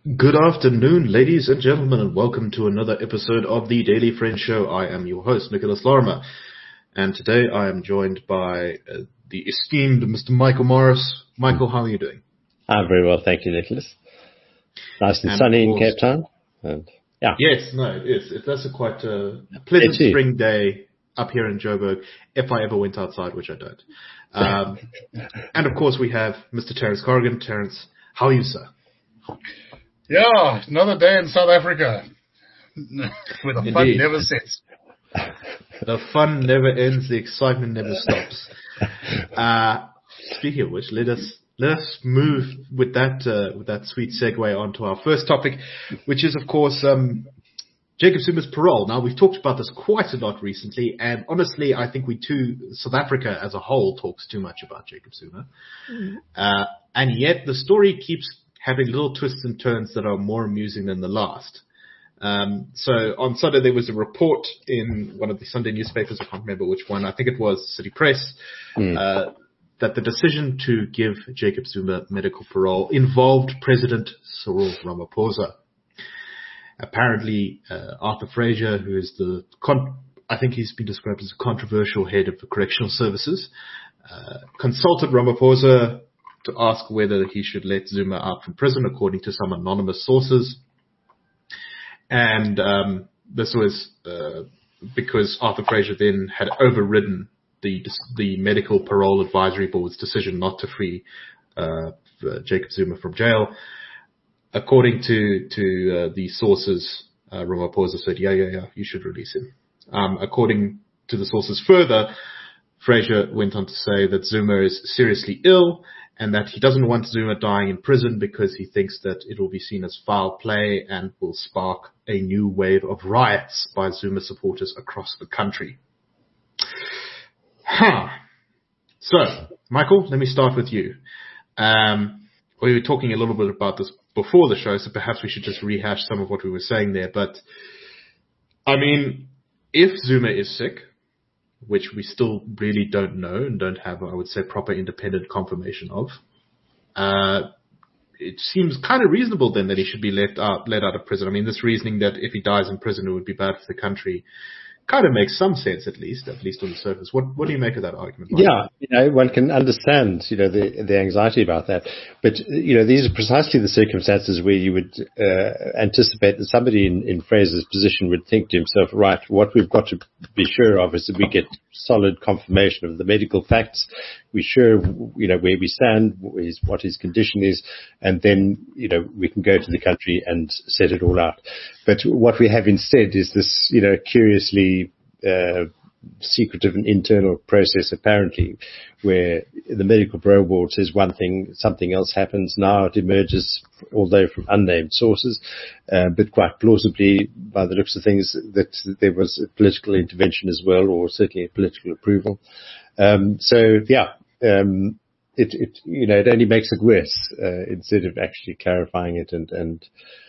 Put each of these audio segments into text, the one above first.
Good afternoon, ladies and gentlemen, and welcome to another episode of the Daily Friend Show. I am your host, Nicholas Lorimer, and today I am joined by the esteemed Mr. Michael Morris. Michael, how are you doing? I'm very well, thank you, Nicholas. Nice and sunny in Cape Town. And, yeah. Yes, no, it is. That's a quite pleasant spring day up here in Joburg, if I ever went outside, which I don't. And, of course, we have Mr. Terence Corrigan. Terence, how are you, sir? Yeah, another day in South Africa. Where the fun never sets. The fun never ends, the excitement never stops. Speaking of which, let us move with that sweet segue onto our first topic, which is, of course, Jacob Zuma's parole. Now, we've talked about this quite a lot recently, and honestly, I think South Africa as a whole talks too much about Jacob Zuma. And yet the story keeps having little twists and turns that are more amusing than the last. So on Sunday, there was a report in one of the Sunday newspapers, I can't remember which one, I think it was City Press, that the decision to give Jacob Zuma medical parole involved President Cyril Ramaphosa. Apparently, Arthur Fraser, who is I think he's been described as a controversial head of the correctional services, consulted Ramaphosa to ask whether he should let Zuma out from prison, according to some anonymous sources. And this was because Arthur Fraser then had overridden the medical parole advisory board's decision not to free Jacob Zuma from jail. According to the sources, Ramaphosa said, yeah, you should release him. According to the sources further, Fraser went on to say that Zuma is seriously ill and that he doesn't want Zuma dying in prison because he thinks that it will be seen as foul play and will spark a new wave of riots by Zuma supporters across the country. So, Michael, let me start with you. We were talking a little bit about this before the show, so perhaps we should just rehash some of what we were saying there. But, I mean, if Zuma is sick, which we still really don't know and don't have, I would say, proper independent confirmation of, it seems kind of reasonable then that he should be let out of prison. I mean, this reasoning that if he dies in prison it would be bad for the country kind of makes some sense, at least on the surface. What do you make of that argument, Mike? Yeah, one can understand, the anxiety about that. But, these are precisely the circumstances where you would anticipate that somebody in Fraser's position would think to himself, right, what we've got to be sure of is that we get solid confirmation of the medical facts. We're sure, where we stand, what his condition is, and then, we can go to the country and set it all out. But what we have instead is this, curiously secretive and internal process, apparently, where the medical parole board says one thing, something else happens. Now it emerges, although from unnamed sources, but quite plausibly, by the looks of things, that there was a political intervention as well, or certainly a political approval. It only makes it worse instead of actually clarifying it and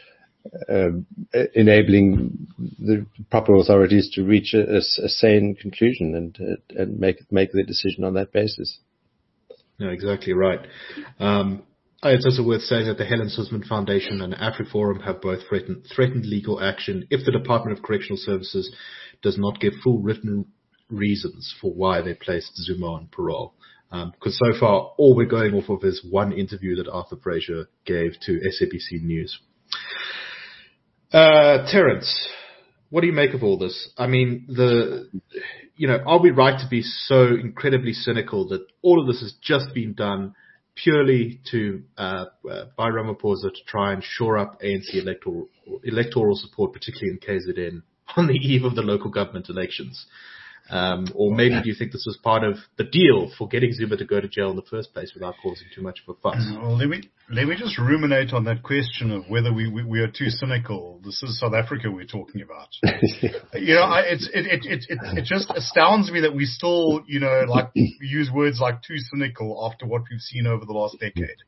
enabling the proper authorities to reach a sane conclusion and make the decision on that basis. No, exactly right. It's also worth saying that the Helen Suzman Foundation and AfriForum have both threatened legal action if the Department of Correctional Services does not give full written reasons for why they placed Zuma on parole. Because so far, all we're going off of is one interview that Arthur Fraser gave to SABC News. Terence, what do you make of all this? I mean, are we right to be so incredibly cynical that all of this has just been done purely by Ramaphosa to try and shore up ANC electoral support, particularly in KZN, on the eve of the local government elections? Or maybe do you think this was part of the deal for getting Zuma to go to jail in the first place without causing too much of a fuss? Well, let me just ruminate on that question of whether we are too cynical. This is South Africa we're talking about. It just astounds me that we still, use words like too cynical after what we've seen over the last decade.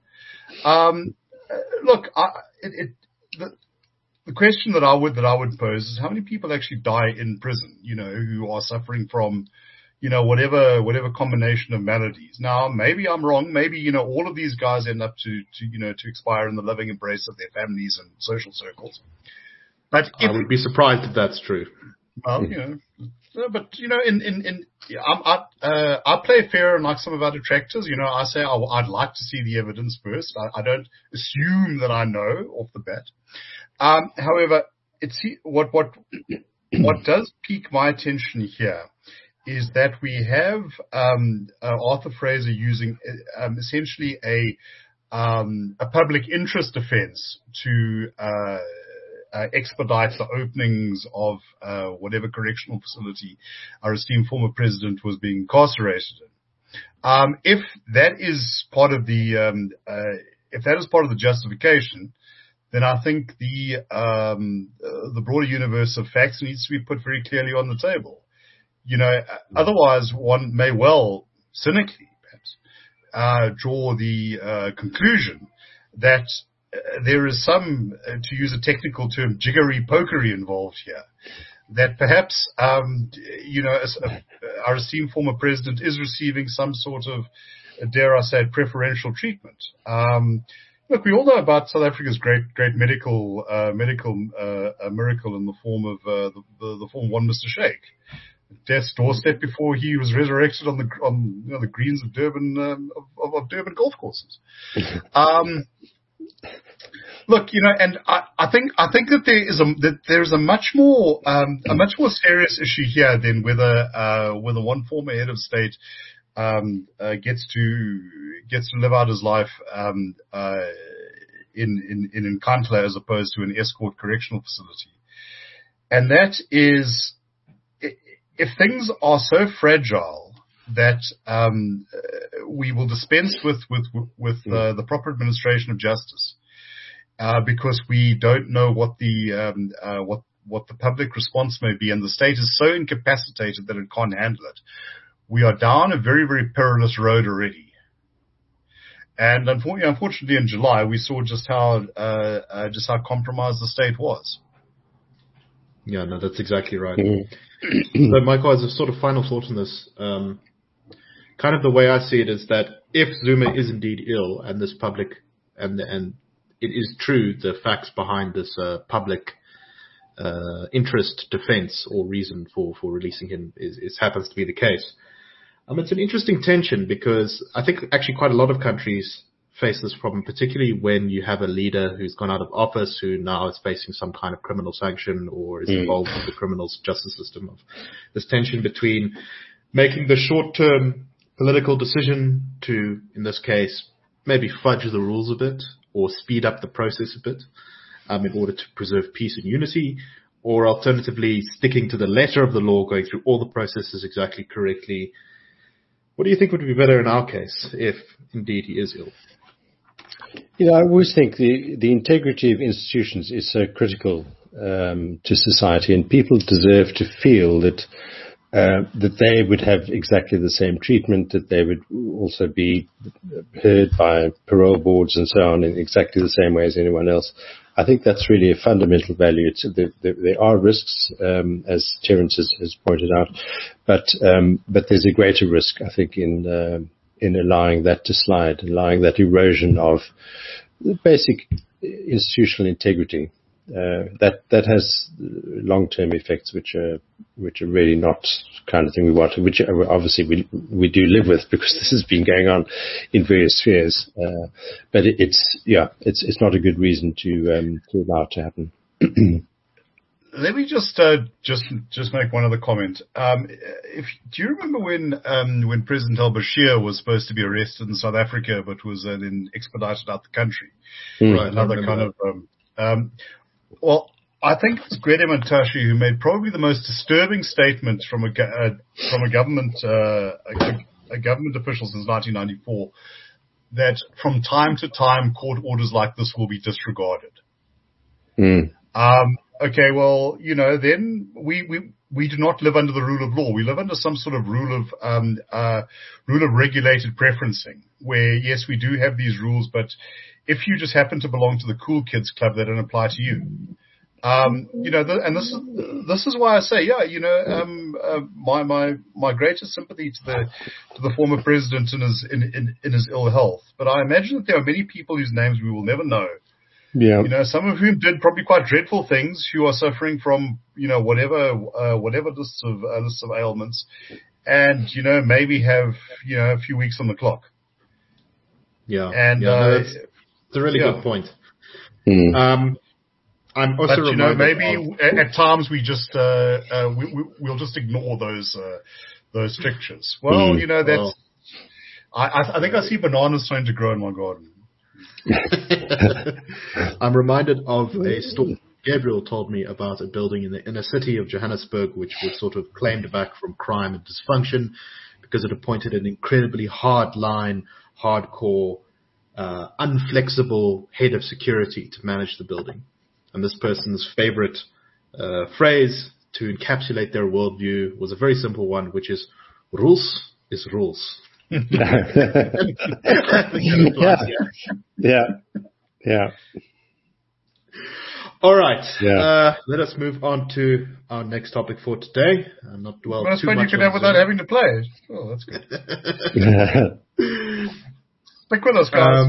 The question that I would pose is how many people actually die in prison, who are suffering from, whatever combination of maladies. Now, maybe I'm wrong. Maybe, all of these guys end up to expire in the loving embrace of their families and social circles. But I would be surprised if that's true. Well, but I play fair, and like some of our detractors, I say I'd like to see the evidence first. I don't assume that I know off the bat. However, what does pique my attention here is that we have Arthur Fraser using essentially a public interest defense to expedite the openings of whatever correctional facility our esteemed former president was being incarcerated in. If that is part of the justification, then I think the broader universe of facts needs to be put very clearly on the table. Otherwise one may well cynically perhaps draw the conclusion that there is some, to use a technical term, jiggery pokery involved here. That perhaps, our esteemed former president is receiving some sort of, dare I say, preferential treatment. Look, we all know about South Africa's great medical miracle in the form of the form of one Mr. Sheikh. Death's doorstep before he was resurrected on the greens of Durban of Durban golf courses. Look, and I think that there is a much more serious issue here than whether one former head of state gets to live out his life in Nkandla as opposed to an escort correctional facility, and that is if things are so fragile that we will dispense with the proper administration of justice because we don't know what the public response may be, and the state is so incapacitated that it can't handle it. We are down a very, very perilous road already. And unfortunately, in July, we saw just how compromised the state was. Yeah, no, that's exactly right. So, Michael, as a sort of final thought on this, kind of the way I see it is that if Zuma is indeed ill, and this public, and it is true, the facts behind this public interest defense or reason for releasing him is happens to be the case. It's an interesting tension because I think actually quite a lot of countries face this problem, particularly when you have a leader who's gone out of office, who now is facing some kind of criminal sanction or is involved with the criminal justice system. Of this tension between making the short-term political decision to, in this case, maybe fudge the rules a bit or speed up the process a bit in order to preserve peace and unity, or alternatively sticking to the letter of the law, going through all the processes exactly correctly. What do you think would be better in our case if indeed he is ill? I always think the integrity of institutions is so critical to society, and people deserve to feel that they would have exactly the same treatment, that they would also be heard by parole boards and so on in exactly the same way as anyone else. I think that's really a fundamental value. There are risks, as Terence has pointed out, but there's a greater risk, I think, in allowing that to slide, allowing that erosion of basic institutional integrity. That has long-term effects, which are really not the kind of thing we want, which obviously we do live with because this has been going on in various spheres. But it's not a good reason to allow it to happen. Let me just make one other comment. Do you remember when President al-Bashir was supposed to be arrested in South Africa, but was then expedited out the country? Right. Another kind of. Well, I think it's Gwede Mantashe who made probably the most disturbing statement from a government official since 1994, that from time to time court orders like this will be disregarded. Okay, well, then we do not live under the rule of law. We live under some sort of rule of regulated preferencing, where yes, we do have these rules, but if you just happen to belong to the cool kids club, they don't apply to you. This is why I say, my greatest sympathy to the former president in his ill health. But I imagine that there are many people whose names we will never know. Yeah. Some of whom did probably quite dreadful things, who are suffering from, whatever lists of ailments, and maybe have a few weeks on the clock. Yeah, and that's a really good point. I'm also reminded maybe at times we just we'll just ignore those strictures. Well, that's. I think I see bananas starting to grow in my garden. I'm reminded of a story Gabriel told me about a building in the inner city of Johannesburg, which was sort of claimed back from crime and dysfunction because it appointed an incredibly hardcore, unflexible head of security to manage the building. And this person's favorite phrase to encapsulate their worldview was a very simple one, which is rules is rules. Yeah. All right. Yeah. Let us move on to our next topic for today. Not dwell too much. You can have without having to play. Oh, that's good. Stick with us, guys.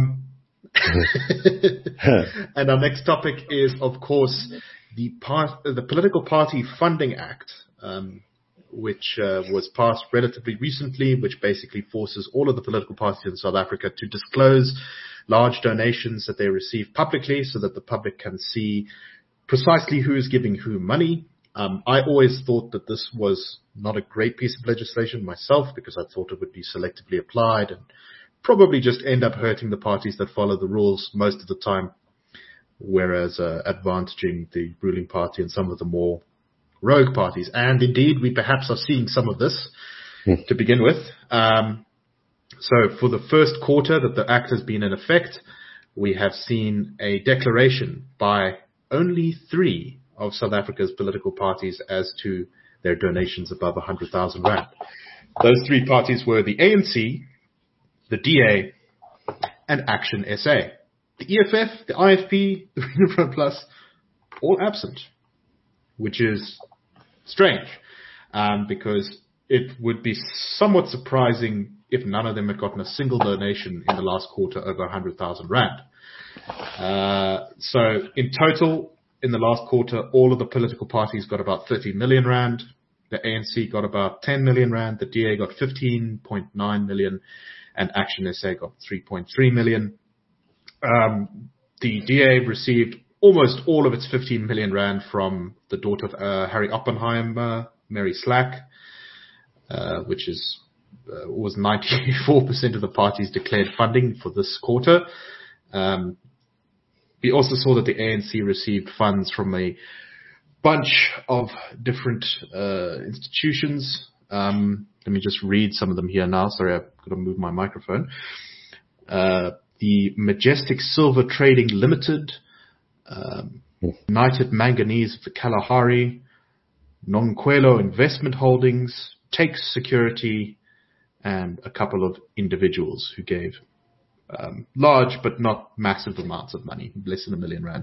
And our next topic is, of course, the Political Party Funding Act, which was passed relatively recently, which basically forces all of the political parties in South Africa to disclose large donations that they receive publicly so that the public can see precisely who is giving who money. I always thought that this was not a great piece of legislation myself because I thought it would be selectively applied and probably just end up hurting the parties that follow the rules most of the time, whereas advantaging the ruling party and some of the more rogue parties. And indeed, we perhaps are seeing some of this to begin with. So for the first quarter that the act has been in effect, we have seen a declaration by only 3 of South Africa's political parties as to their donations above 100,000 rand. Those 3 parties were the ANC, the DA, and Action SA. The EFF, the IFP, the Freedom Front Plus, all absent, which is strange, because it would be somewhat surprising if none of them had gotten a single donation in the last quarter over 100,000 rand. So in total, in the last quarter, all of the political parties got about 30 million rand. The ANC got about 10 million rand. The DA got 15.9 million. And Action SA got 3.3 million. The DA received almost all of its 15 million rand from the daughter of Harry Oppenheimer, Mary Slack, which was 94% of the party's declared funding for this quarter. We also saw that the ANC received funds from a bunch of different institutions. Let me just read some of them here now. Sorry, I've got to move my microphone. The Majestic Silver Trading Limited, United Manganese of the Kalahari, Nonkwelo Investment Holdings, Takes Security, and a couple of individuals who gave large but not massive amounts of money, less than 1 million rand.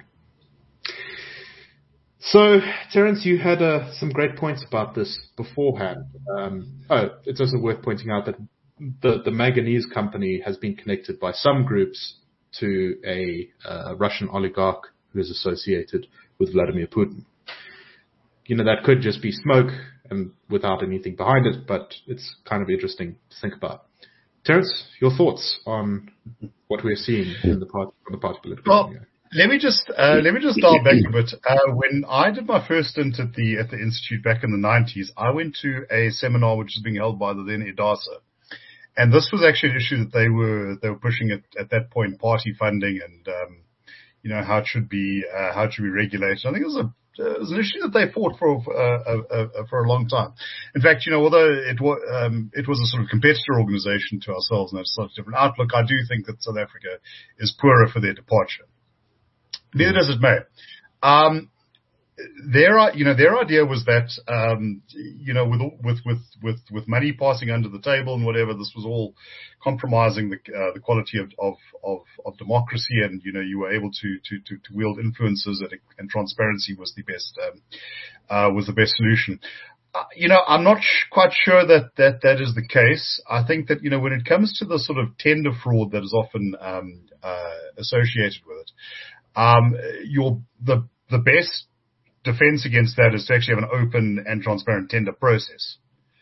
So, Terence, you had some great points about this beforehand. It's also worth pointing out that the manganese company has been connected by some groups to a Russian oligarch who is associated with Vladimir Putin. That could just be smoke and without anything behind it, but it's kind of interesting to think about. Terence, your thoughts on what we're seeing in the party political community? Let me just dial back a bit. When I did my first stint at the Institute back in the 90s, I went to a seminar which was being held by the then IDASA. And this was actually an issue that they were pushing at that point, party funding and, how it should be regulated. I think it was an issue that they fought for a long time. In fact, although it was a sort of competitor organization to ourselves and had a slightly different outlook, I do think that South Africa is poorer for their departure. Neither does it may. their idea was that, with money passing under the table and whatever, this was all compromising the quality of democracy, and you were able to wield influences, and transparency was the best solution. I'm not quite sure that is the case. I think that, when it comes to the sort of tender fraud that is often associated with it, the best defense against that is to actually have an open and transparent tender process.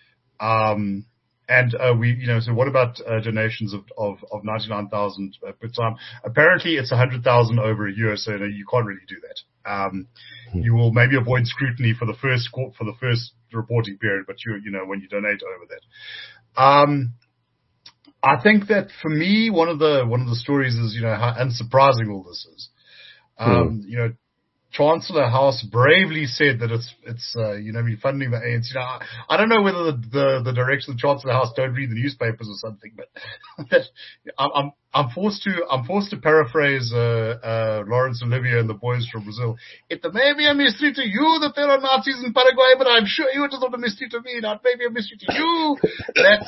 So what about donations of 99,000 per time? Apparently it's 100,000 over a year, so you can't really do that. You will maybe avoid scrutiny for the first reporting period, but when you donate over that. I think that for me, one of the stories is, how unsurprising all this is. Chancellor House bravely said that it's funding the ANC. Now, I don't know whether the direction of the Chancellor House don't read the newspapers or something, but I'm forced to paraphrase Laurence Olivier and the boys from Brazil. It may be a mystery to you that there are Nazis in Paraguay, but I'm sure it is not a mystery to me. Now, it may be a mystery to you that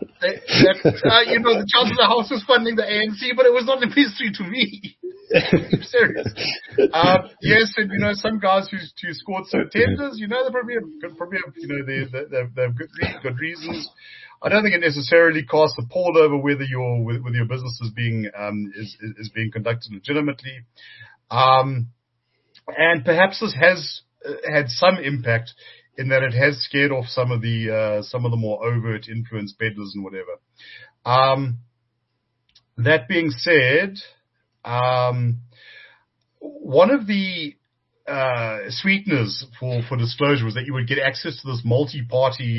the Chancellor House is funding the ANC, but it was not a mystery to me. I'm serious. Yes, and some guys who scored some tenders, they probably have they have good reasons. I don't think it necessarily casts a pall over whether your business is being conducted legitimately. And perhaps this has had some impact in that it has scared off some of the more overt influence peddlers and whatever. That being said, one of the sweeteners for disclosure was that you would get access to this multi-party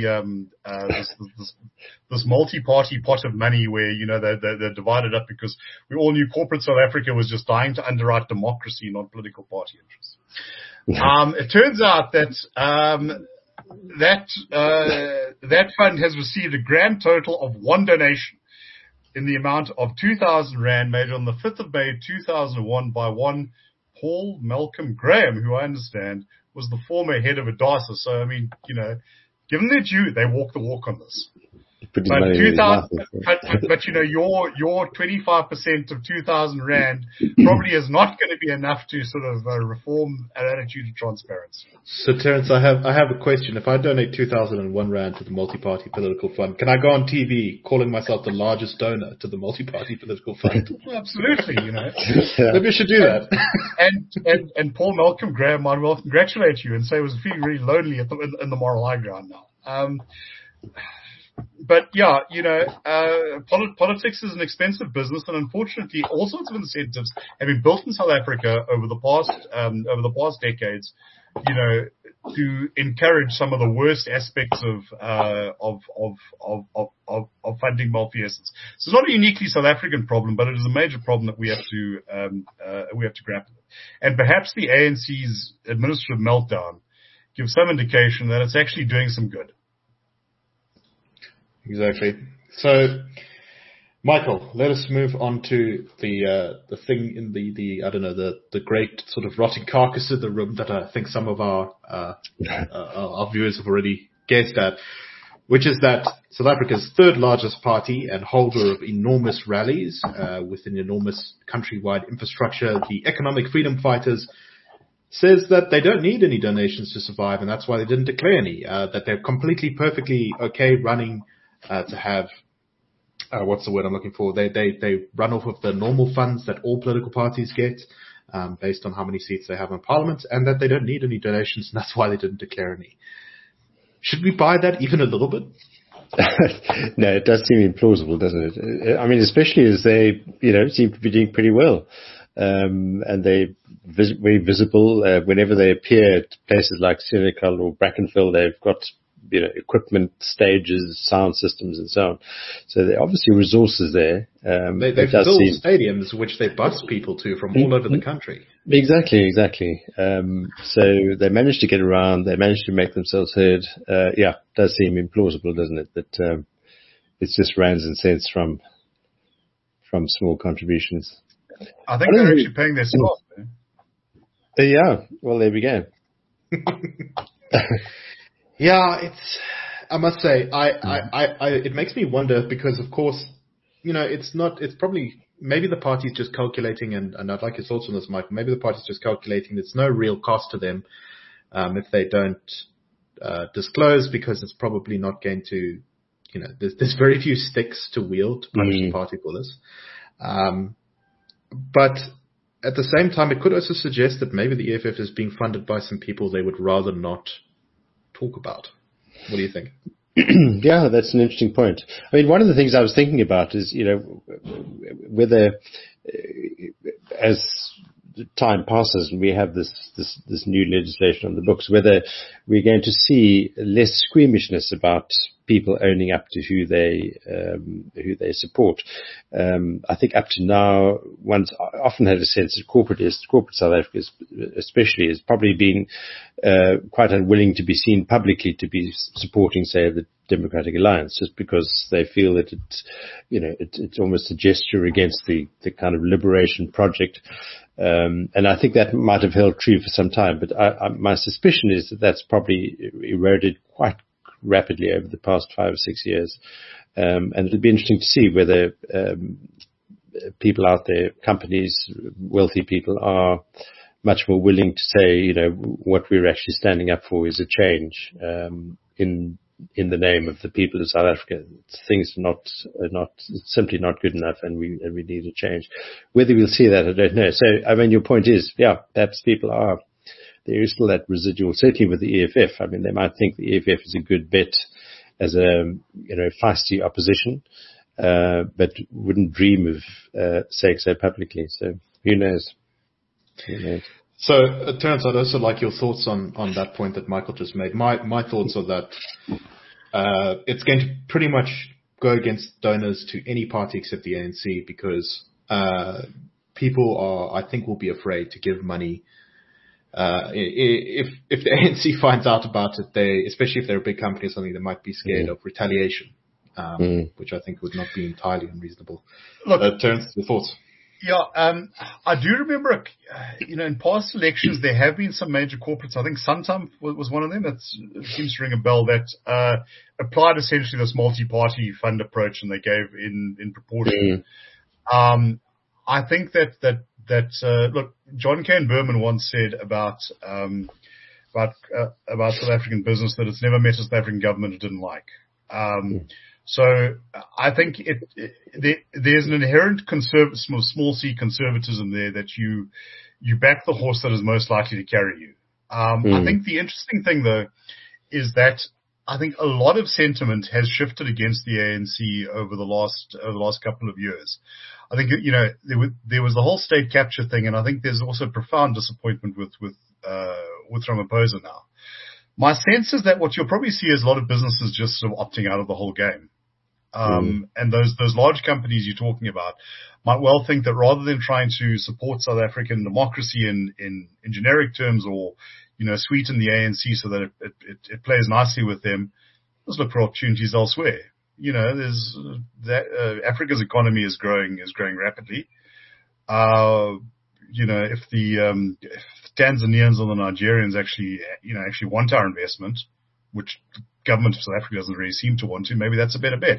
this multi-party pot of money where they're divided up, because we all knew corporate South Africa was just dying to underwrite democracy, not political party interests. It turns out that that fund has received a grand total of one donation in the amount of 2,000 Rand, made on the 5th of May 2001 by one Paul Malcolm Graham, who I understand was the former head of Adasa. So, I mean, given their due, they walk the walk on this. But your 25% of 2,000 Rand probably is not going to be enough to sort of reform an attitude of transparency. So, Terence, I have a question. If I donate 2,001 Rand to the Multi-Party Political Fund, can I go on TV calling myself the largest donor to the Multi-Party Political Fund? Absolutely, Maybe I should do that. And Paul Malcolm Graham might well congratulate you and say he was feeling really lonely in the moral high ground now. But yeah, politics is an expensive business, and unfortunately, all sorts of incentives have been built in South Africa over the past decades, to encourage some of the worst aspects of funding malfeasance. So it's not a uniquely South African problem, but it is a major problem that we have to grapple with. And perhaps the ANC's administrative meltdown gives some indication that it's actually doing some good. Exactly. So, Michael, let us move on to the thing in the great sort of rotting carcass of the room that I think some of our viewers have already guessed at, which is that South Africa's third largest party and holder of enormous rallies with an enormous countrywide infrastructure, the Economic Freedom Fighters, says that they don't need any donations to survive, and that's why they didn't declare any. That they're perfectly okay running. To have, what's the word I'm looking for? They run off of the normal funds that all political parties get, based on how many seats they have in Parliament, and that they don't need any donations, and that's why they didn't declare any. Should we buy that even a little bit? No, it does seem implausible, doesn't it? I mean, especially as they, seem to be doing pretty well. And they're very visible. Whenever they appear at places like Senekal or Brackenfell, they've got equipment, stages, sound systems, and so on. So there are obviously resources there. They've built stadiums which they bus people to from all over the country. Exactly. So they managed to get around. They managed to make themselves heard. It does seem implausible, doesn't it? That it's just rands and cents from small contributions. I think they're actually paying their staff. Yeah. Well, there we go. Yeah, I must say, it makes me wonder because, of course, it's probably, maybe the party's just calculating, and I'd like your thoughts on this, Michael. Maybe the party's just calculating there's no real cost to them, if they don't, disclose, because it's probably not going to, there's very few sticks to wield to punish the party for this. But at the same time, it could also suggest that maybe the EFF is being funded by some people they would rather not talk about. What do you think? Yeah, that's an interesting point. I mean, one of the things I was thinking about is, whether as time passes and we have this new legislation on the books, whether we're going to see less squeamishness about people owning up to who they support. I think up to now, one's often had a sense that corporate South Africa especially is probably being quite unwilling to be seen publicly to be supporting, say, the Democratic Alliance, just because they feel that it's almost a gesture against the kind of liberation project. And I think that might have held true for some time, but my suspicion is that that's probably eroded quite rapidly over the past 5 or 6 years. And it'll be interesting to see whether people out there, companies, wealthy people, are much more willing to say, what we're actually standing up for is a change in the name of the people of South Africa. Things are not simply not good enough, and we need a change. Whether we'll see that, I don't know. So, I mean, your point is, yeah, perhaps people are. There is still that residual, certainly with the EFF. I mean, they might think the EFF is a good bet as a feisty opposition, but wouldn't dream of saying so publicly. So who knows? So, Terence, I'd also like your thoughts on that point that Michael just made. My thoughts are that it's going to pretty much go against donors to any party except the ANC, because people I think, will be afraid to give money. If the ANC finds out about it, especially if they're a big company or something, they might be scared of retaliation, which I think would not be entirely unreasonable. Look, Terence, your thoughts? Yeah, I do remember, in past elections there have been some major corporates. I think Santam was one of them. It seems to ring a bell, that applied essentially this multi-party fund approach, and they gave in proportion. I think that look, John Cain Berman once said about South African business that it's never met a South African government it didn't like. So I think there's an inherent small c conservatism there, that you back the horse that is most likely to carry you. I think the interesting thing, though, is that I think a lot of sentiment has shifted against the ANC over the last couple of years. I think there was the whole state capture thing, and I think there's also profound disappointment with Ramaphosa now. My sense is that what you'll probably see is a lot of businesses just sort of opting out of the whole game. And those large companies you're talking about might well think that rather than trying to support South African democracy in generic terms, or, sweeten the ANC so that it plays nicely with them, let's look for opportunities elsewhere. There's that, Africa's economy is growing rapidly. If the Tanzanians or the Nigerians actually want our investment, which the government of South Africa doesn't really seem to want to, maybe that's a better bet.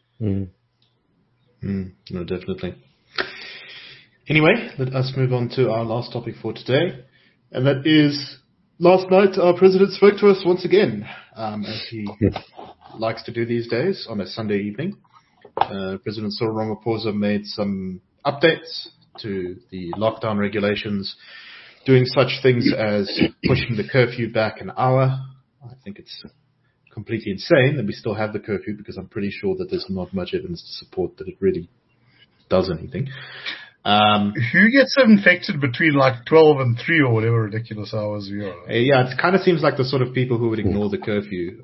No, definitely. Anyway, let us move on to our last topic for today, and that is, last night our president spoke to us once again, as he likes to do these days on a Sunday evening. President Cyril Ramaphosa made some updates to the lockdown regulations, doing such things as pushing the curfew back an hour. I think it's completely insane that we still have the curfew, because I'm pretty sure that there's not much evidence to support that it really does anything. Who gets infected between like 12 and 3 or whatever ridiculous hours we are? Yeah, it kind of seems like the sort of people who would ignore the curfew.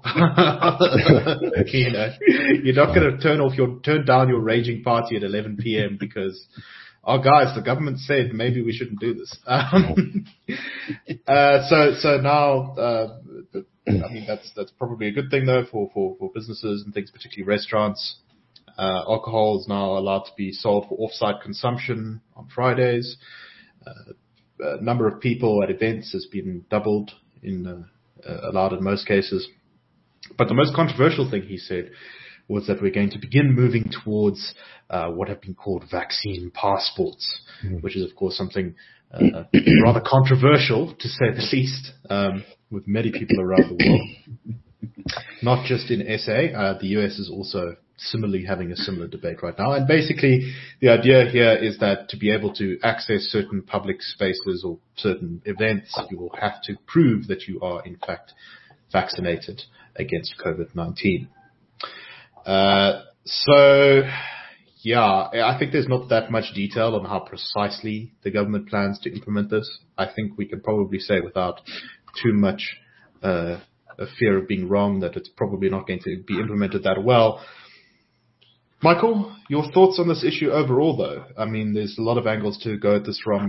You're not going to turn down your raging party at 11 p.m. because, oh guys, the government said maybe we shouldn't do this. So now, I mean, that's probably a good thing though for businesses and things, particularly restaurants. Alcohol is now allowed to be sold for off-site consumption on Fridays. Number of people at events has been doubled allowed in most cases. But the most controversial thing he said was that we're going to begin moving towards what have been called vaccine passports, which is, of course, something rather controversial, to say the least, with many people around the world. Not just in SA, the US is also similarly having a similar debate right now. And basically, the idea here is that to be able to access certain public spaces or certain events, you will have to prove that you are, in fact, vaccinated against COVID-19. I think there's not that much detail on how precisely the government plans to implement this. I think we can probably say without too much a fear of being wrong that it's probably not going to be implemented that well. Michael, your thoughts on this issue overall, though? I mean, there's a lot of angles to go at this from.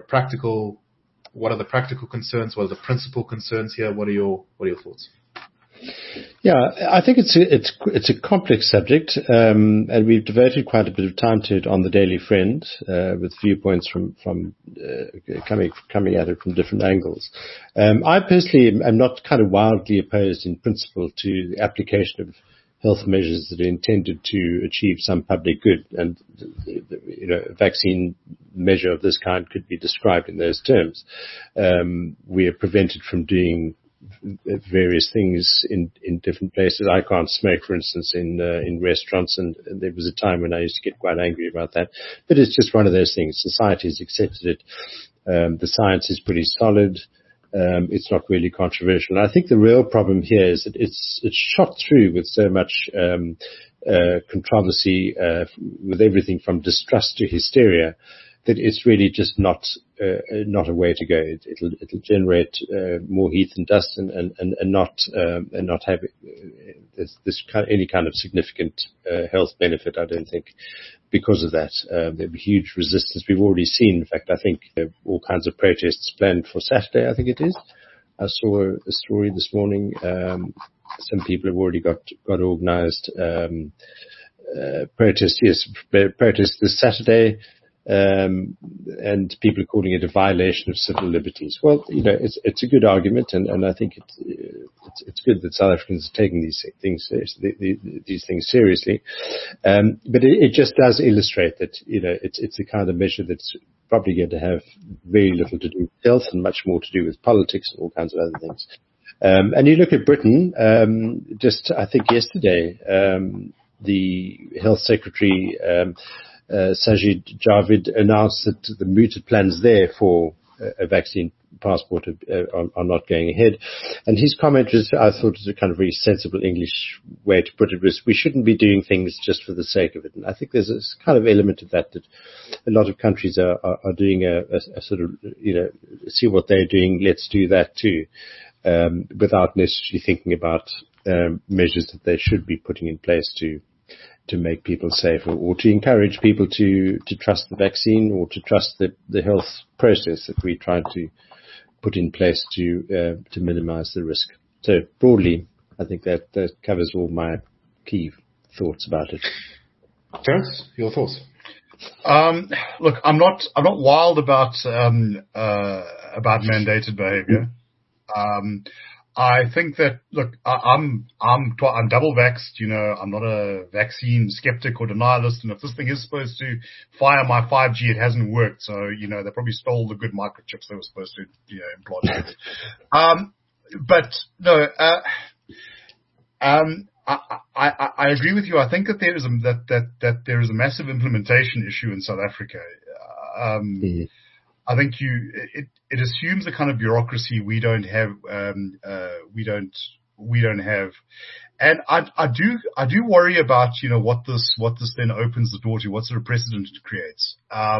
What are the practical concerns? What are the principal concerns here? What are your thoughts? Yeah, I think it's a complex subject, and we've devoted quite a bit of time to it on the Daily Friend, with viewpoints from coming at it from different angles. I personally am not kind of wildly opposed in principle to the application of health measures that are intended to achieve some public good, and a vaccine measure of this kind could be described in those terms. We are prevented from doing various things in different places. I can't smoke, for instance, in restaurants, and there was a time when I used to get quite angry about that. But it's just one of those things. Society has accepted it. The science is pretty solid. It's not really controversial. And I think the real problem here is that it's shot through with so much controversy, with everything from distrust to hysteria, that it's really just not a way to go. It'll generate more heat and dust, and not have any kind of significant health benefit, I don't think, because of that. There'll be huge resistance. We've already seen, in fact, I think all kinds of protests planned for Saturday, I think it is. I saw a story this morning. Some people have already got organized protests this Saturday. And people are calling it a violation of civil liberties. Well, it's a good argument, and I think it's good that South Africans are taking these things seriously. But it just does illustrate that it's a kind of measure that's probably going to have very little to do with health and much more to do with politics and all kinds of other things. And you look at Britain. I think yesterday, the Health Secretary. Sajid Javid announced that the mooted plans there for a vaccine passport are not going ahead. And his comment I thought was a kind of very sensible English way to put it, was we shouldn't be doing things just for the sake of it. And I think there's a kind of element of that a lot of countries are doing a sort of, see what they're doing, let's do that too, without necessarily thinking about measures that they should be putting in place to make people safer, or to encourage people to trust the vaccine, or to trust the health process that we try to put in place to minimize the risk. So broadly, I think that covers all my key thoughts about it. Terence, your thoughts? Look, I'm not wild about mandated behavior. I think that, look, I'm double vaxxed, I'm not a vaccine skeptic or denialist. And if this thing is supposed to fire my 5G, it hasn't worked. So, they probably stole the good microchips they were supposed to, implant. But no, I agree with you. I think that there is a massive implementation issue in South Africa. I think it assumes a kind of bureaucracy we don't have, we don't have. And I do worry about, what this then opens the door to, what sort of precedent it creates.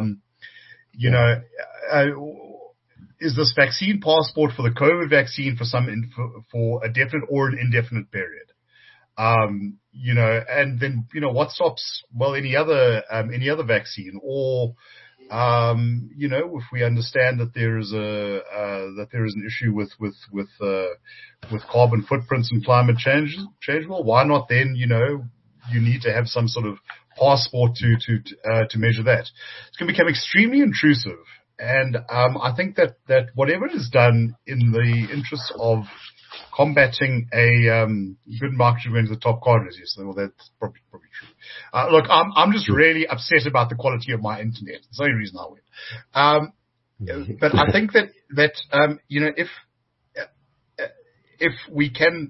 Is this vaccine passport for the COVID vaccine for a definite or an indefinite period? And then, what stops, any other vaccine, or, if we understand that there is an issue with carbon footprints and climate change, well, why not then, you need to have some sort of passport to measure that. It's going to become extremely intrusive. And I think that whatever is done in the interest of combating a good market went to the top corners, yes, well, that's probably true. Look, I'm just really upset about the quality of my internet. That's the only reason I went. But I think that if we can,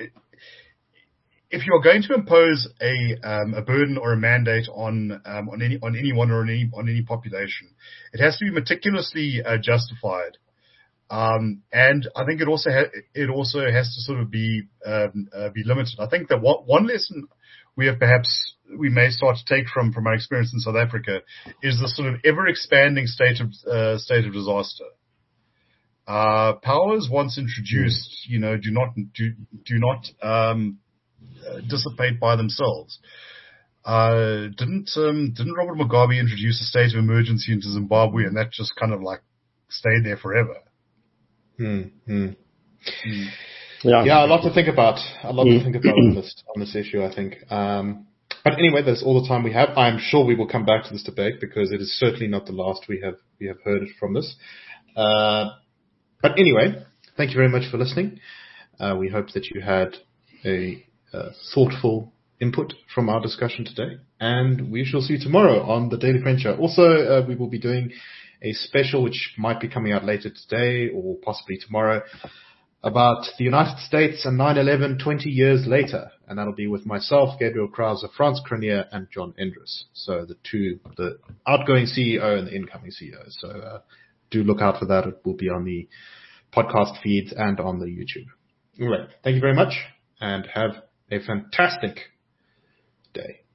if you're going to impose a burden or a mandate on anyone or on any population, it has to be meticulously justified. And I think it also has to sort of be limited. I think that one lesson we may start to take from our experience in South Africa is the sort of ever expanding state of disaster. Powers once introduced, do not dissipate by themselves. Didn't Robert Mugabe introduce a state of emergency into Zimbabwe, and that just kind of like stayed there forever? Yeah, a lot to think about. On this issue, I think. But anyway, that's all the time we have. I'm sure we will come back to this debate because it is certainly not the last we have heard from this. But anyway, thank you very much for listening. We hope that you had a thoughtful input from our discussion today, and we shall see you tomorrow on the Daily Friend Show. Also, we will be doing a special which might be coming out later today or possibly tomorrow about the United States and 9/11 20 years later, and that'll be with myself, Gabriel Krauser, Franz Krenier, and John Endres. So the outgoing CEO and the incoming CEO. So do look out for that. It will be on the podcast feeds and on the YouTube. All right. Thank you very much and have a fantastic day.